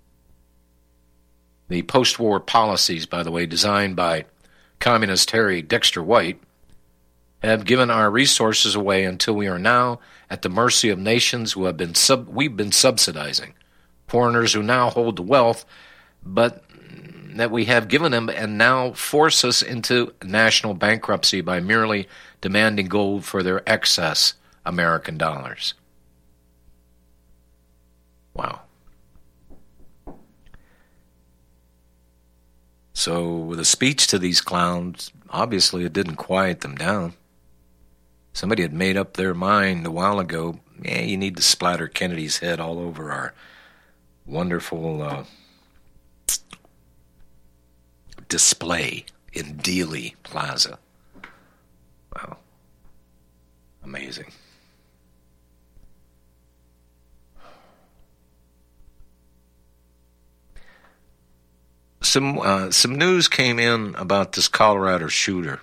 The post-war policies, by the way, designed by Communist Harry Dexter White, have given our resources away until we are now at the mercy of nations who have we've been subsidizing, foreigners who now hold the wealth, but that we have given them and now force us into national bankruptcy by merely demanding gold for their excess American dollars. Wow. So with a speech to these clowns, obviously it didn't quiet them down. Somebody had made up their mind a while ago, you need to splatter Kennedy's head all over our wonderful display in Dealey Plaza. Wow. Amazing. Some news came in about this Colorado shooter.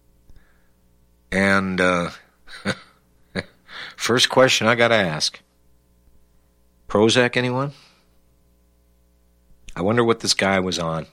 And first question I got to ask, Prozac, anyone? I wonder what this guy was on.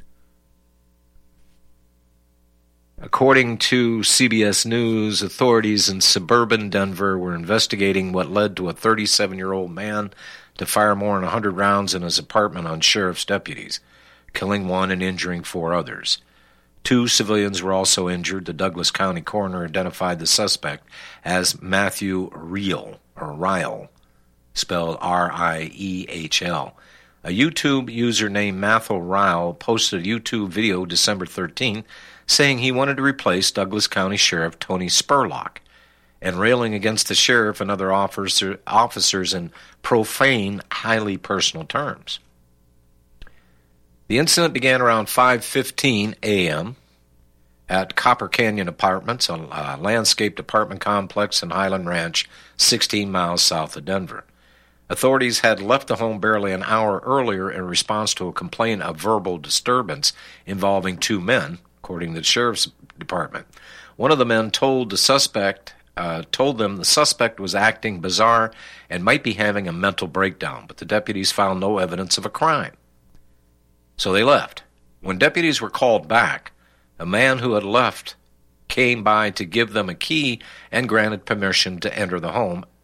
According to CBS News, authorities in suburban Denver were investigating what led to a 37-year-old man to fire more than 100 rounds in his apartment on sheriff's deputies, killing one and injuring 4 others. 2 civilians were also injured. The Douglas County coroner identified the suspect as Matthew Ryle, spelled R-I-E-H-L. A YouTube user named Matthew Ryle posted a YouTube video December 13th saying he wanted to replace Douglas County Sheriff Tony Spurlock and railing against the sheriff and other officers in profane, highly personal terms. The incident began around 5:15 a.m. at Copper Canyon Apartments, a landscaped apartment complex in Highland Ranch, 16 miles south of Denver. Authorities had left the home barely an hour earlier in response to a complaint of verbal disturbance involving 2 men, according to the sheriff's department. One of the men told them the suspect was acting bizarre and might be having a mental breakdown, but the deputies found no evidence of a crime. So they left. When deputies were called back, a man who had left came by to give them a key and granted permission to enter the home,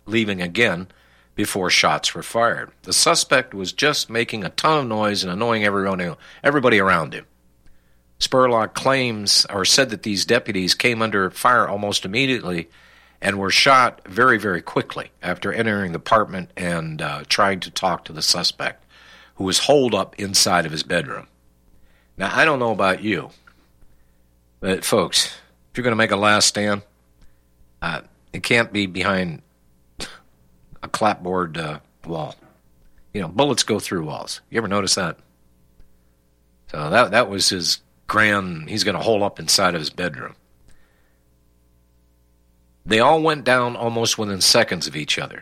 leaving again before shots were fired. The suspect was just making a ton of noise and annoying everybody around him. Spurlock claims or said that these deputies came under fire almost immediately and were shot very, very quickly after entering the apartment and trying to talk to the suspect, who was holed up inside of his bedroom. Now, I don't know about you, but folks, if you're going to make a last stand, it can't be behind a clapboard wall. You know, bullets go through walls. You ever notice that? So that was his grand, he's going to hole up inside of his bedroom. They all went down almost within seconds of each other.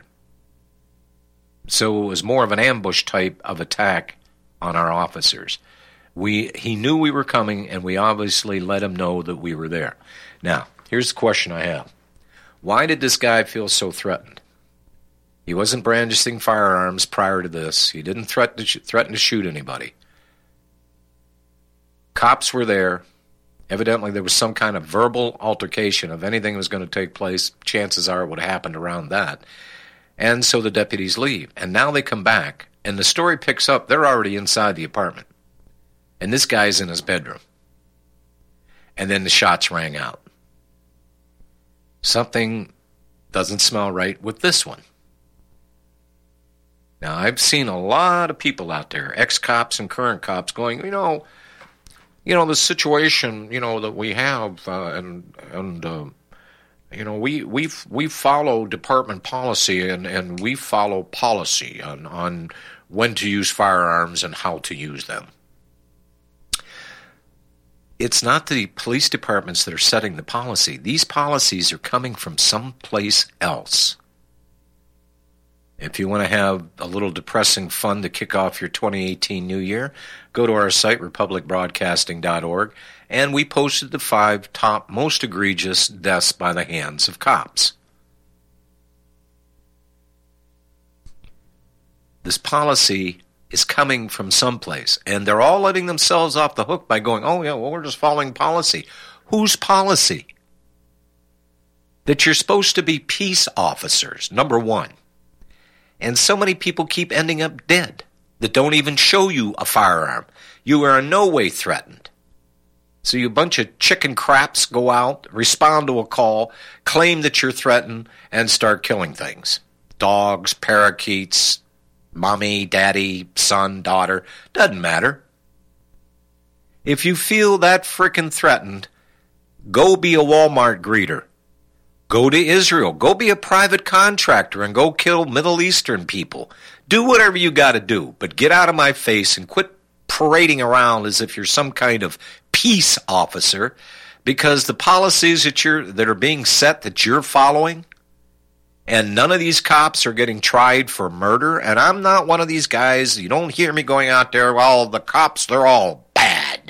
So it was more of an ambush type of attack on our officers. He knew we were coming, and we obviously let him know that we were there. Now, here's the question I have. Why did this guy feel so threatened? He wasn't brandishing firearms prior to this. He didn't threaten to shoot anybody. Cops were there. Evidently, there was some kind of verbal altercation of anything that was going to take place. Chances are it would have happened around that. And so the deputies leave. And now they come back, and the story picks up. They're already inside the apartment. And this guy's in his bedroom. And then the shots rang out. Something doesn't smell right with this one. Now, I've seen a lot of people out there, ex-cops and current cops, going, the situation, that we have, we follow department policy and we follow policy on when to use firearms and how to use them. It's not the police departments that are setting the policy. These policies are coming from someplace else. If you want to have a little depressing fun to kick off your 2018 new year, go to our site, republicbroadcasting.org, and we posted the 5 top most egregious deaths by the hands of cops. This policy is coming from someplace, and they're all letting themselves off the hook by going, we're just following policy. Whose policy? That you're supposed to be peace officers, number one. And so many people keep ending up dead that don't even show you a firearm. You are in no way threatened. So you bunch of chicken craps go out, respond to a call, claim that you're threatened, and start killing things. Dogs, parakeets, mommy, daddy, son, daughter, doesn't matter. If you feel that frickin' threatened, go be a Walmart greeter. Go to Israel. Go be a private contractor and go kill Middle Eastern people. Do whatever you got to do, but get out of my face and quit parading around as if you're some kind of peace officer, because the policies that are being set that you're following, and none of these cops are getting tried for murder. And I'm not one of these guys. You don't hear me going out there, well, the cops, they're all bad.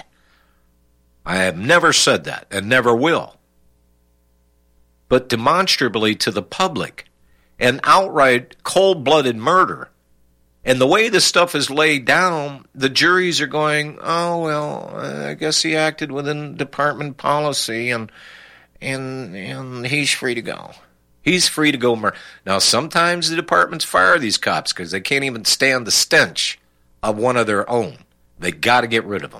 I have never said that and never will. But demonstrably to the public, an outright cold-blooded murder. And the way this stuff is laid down, the juries are going, I guess he acted within department policy, and he's free to go. He's free to go murder. Now, sometimes the departments fire these cops because they can't even stand the stench of one of their own. They got to get rid of them.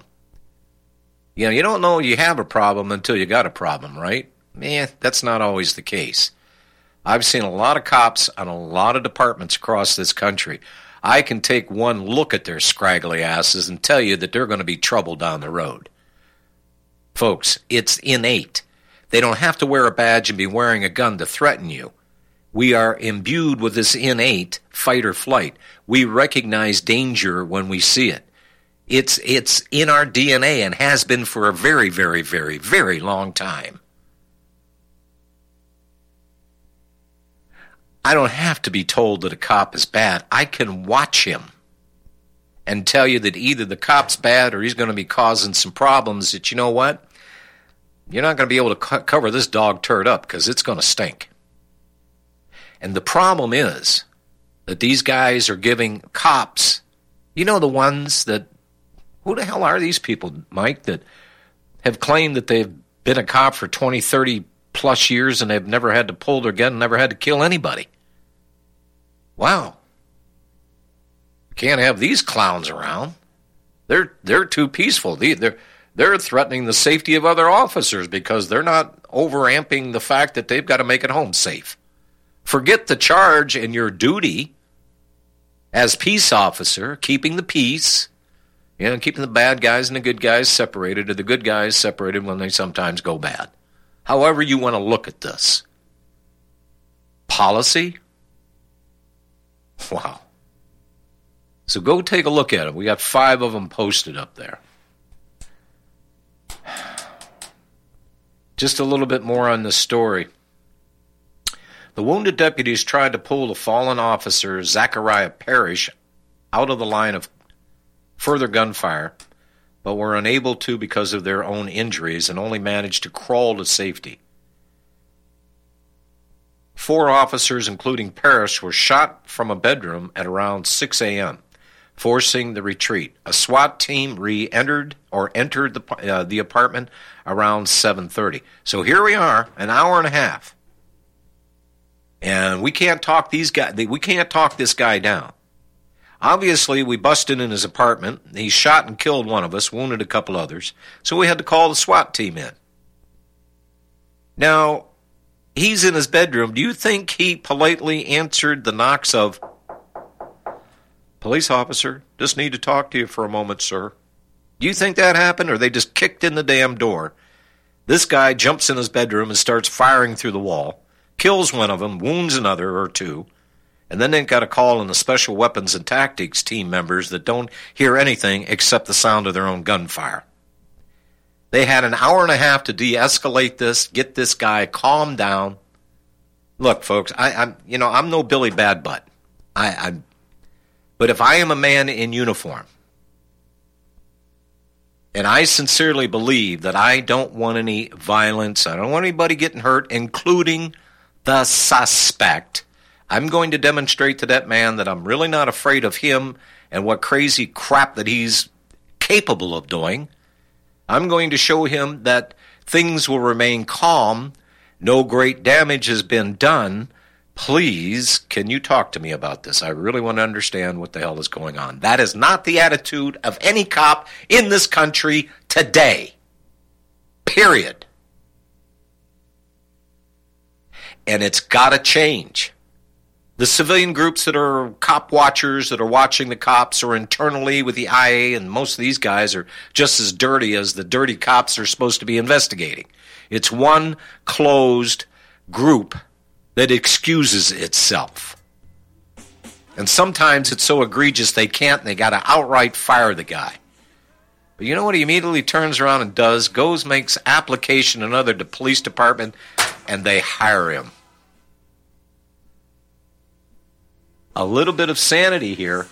You don't know you have a problem until you got a problem, right? That's not always the case. I've seen a lot of cops on a lot of departments across this country. I can take one look at their scraggly asses and tell you that they're going to be trouble down the road. Folks, it's innate. They don't have to wear a badge and be wearing a gun to threaten you. We are imbued with this innate fight or flight. We recognize danger when we see it. It's in our DNA and has been for a very, very, very, very long time. I don't have to be told that a cop is bad. I can watch him and tell you that either the cop's bad or he's going to be causing some problems that, you know what? You're not going to be able to cover this dog turd up because it's going to stink. And the problem is that these guys are giving cops, the ones that, who the hell are these people, Mike, that have claimed that they've been a cop for 20, 30 plus years and they've never had to pull their gun, never had to kill anybody. Wow. Can't have these clowns around. They're too peaceful. They're threatening the safety of other officers because they're not overamping the fact that they've got to make it home safe. Forget the charge and your duty as peace officer, keeping the peace, keeping the bad guys and the good guys separated, or the good guys separated when they sometimes go bad. However you want to look at this. Policy? Wow. So go take a look at it. We got 5 of them posted up there. Just a little bit more on this story. The wounded deputies tried to pull the fallen officer, Zachariah Parrish, out of the line of further gunfire, but were unable to because of their own injuries and only managed to crawl to safety. 4 officers, including Parrish, were shot from a bedroom at around 6 a.m., forcing the retreat. A SWAT team entered the apartment around 7:30. So here we are, an hour and a half, and we can't talk this guy down. Obviously, we busted in his apartment. He shot and killed one of us, wounded a couple others. So we had to call the SWAT team in. Now, he's in his bedroom. Do you think he politely answered the knocks of, "Police officer, just need to talk to you for a moment, sir"? Do you think that happened, or they just kicked in the damn door? This guy jumps in his bedroom and starts firing through the wall, kills one of them, wounds another or 2, and then they've got to call in the special weapons and tactics team members that don't hear anything except the sound of their own gunfire. They had an hour and a half to de-escalate this, get this guy calmed down. Look, folks, I'm no Billy Badbutt. But if I am a man in uniform, and I sincerely believe that I don't want any violence, I don't want anybody getting hurt, including the suspect, I'm going to demonstrate to that man that I'm really not afraid of him and what crazy crap that he's capable of doing. I'm going to show him that things will remain calm, no great damage has been done. Please, can you talk to me about this? I really want to understand what the hell is going on. That is not the attitude of any cop in this country today. Period. And it's got to change. The civilian groups that are cop watchers, that are watching the cops, or internally with the IA, and most of these guys are just as dirty as the dirty cops are supposed to be investigating. It's one closed group that excuses itself. And sometimes it's so egregious they can't, and they got to outright fire the guy. But you know what he immediately turns around and does? Goes, makes application in another police department, and they hire him. A little bit of sanity here.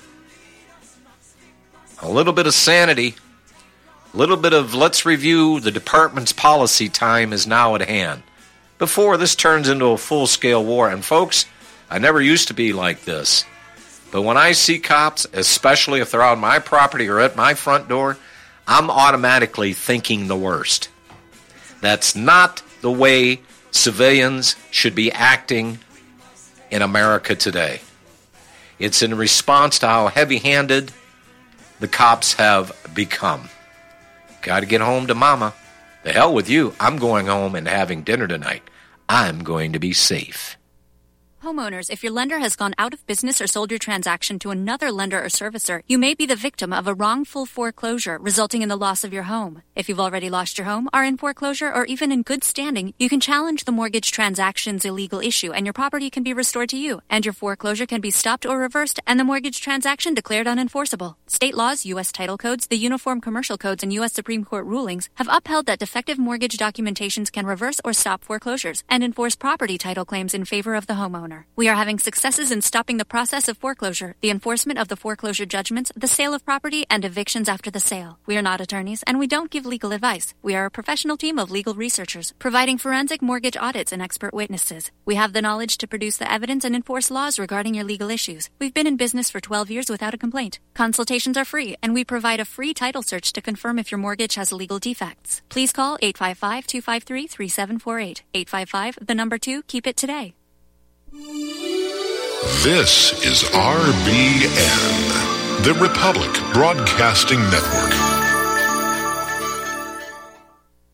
A little bit of sanity. A little bit of let's review the department's policy time is now at hand. Before this turns into a full-scale war. And folks, I never used to be like this. But when I see cops, especially if they're on my property or at my front door, I'm automatically thinking the worst. That's not the way civilians should be acting in America today. It's in response to how heavy-handed the cops have become. Got to get home to mama. The hell with you. I'm going home and having dinner tonight. I'm going to be safe. Homeowners, if your lender has gone out of business or sold your transaction to another lender or servicer, you may be the victim of a wrongful foreclosure resulting in the loss of your home. If you've already lost your home, are in foreclosure, or even in good standing, you can challenge the mortgage transaction's illegal issue and your property can be restored to you, and your foreclosure can be stopped or reversed and the mortgage transaction declared unenforceable. State laws, U.S. title codes, the Uniform Commercial Codes, and U.S. Supreme Court rulings have upheld that defective mortgage documentations can reverse or stop foreclosures and enforce property title claims in favor of the homeowner. We are having successes in stopping the process of foreclosure, the enforcement of the foreclosure judgments, the sale of property, and evictions after the sale. We are not attorneys, and we don't give legal advice. We are a professional team of legal researchers, providing forensic mortgage audits and expert witnesses. We have the knowledge to produce the evidence and enforce laws regarding your legal issues. We've been in business for 12 years without a complaint. Consultations are free, and we provide a free title search to confirm if your mortgage has legal defects. Please call 855-253-3748. 855, the number 2, keep it today. This is RBN, the Republic Broadcasting Network.